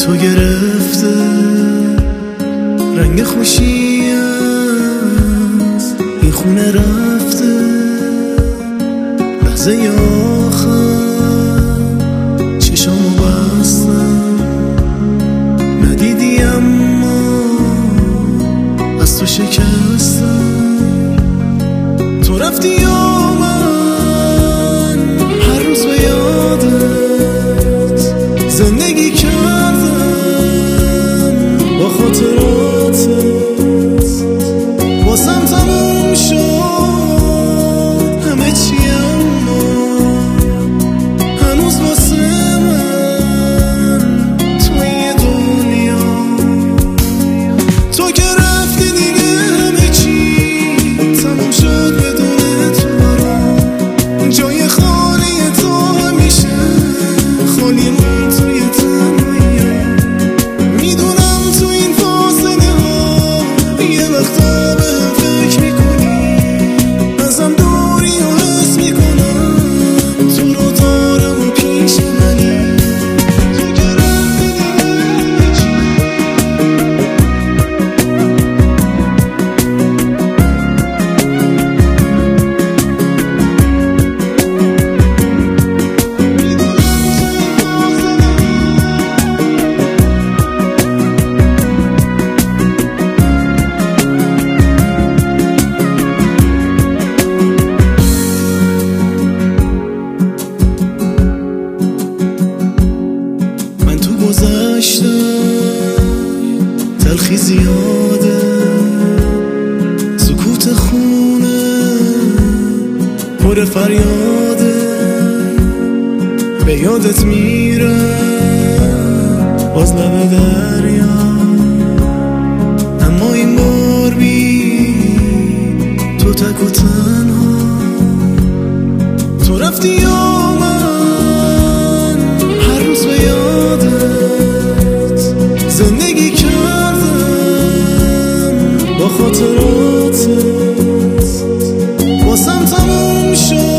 تو گرفته رنگ خوشی از این خونه رفته. لحظه آخر چشامو بستم ندیدی اما از تو شکستم. تو رفتی یا من هر روز به یادت زندگی کردم با خاطراتت. واسم تموم شد همه چی اما هنوز واسه من توی دنیا. تو که رفتی دیگه همه چی تموم شد بدون تو برام. جای خالی تو همیشه خالی من توی تنهایی. میدونم تو این فاصله ها یه وقتا بهم فکر میکنی، ازم دوری و حس میکنم تو رو دارم و پیش منی. تو که رفتی من تو گذشتم تلخی زیاده، سکوت خونه پر فریاده. به یادت میرم باز لب دریا، اما این بار بی تو تک و تنها. تو رفتی یا من هر روز به یادت زندگی کردم با خاطراتت. واسم تموم شد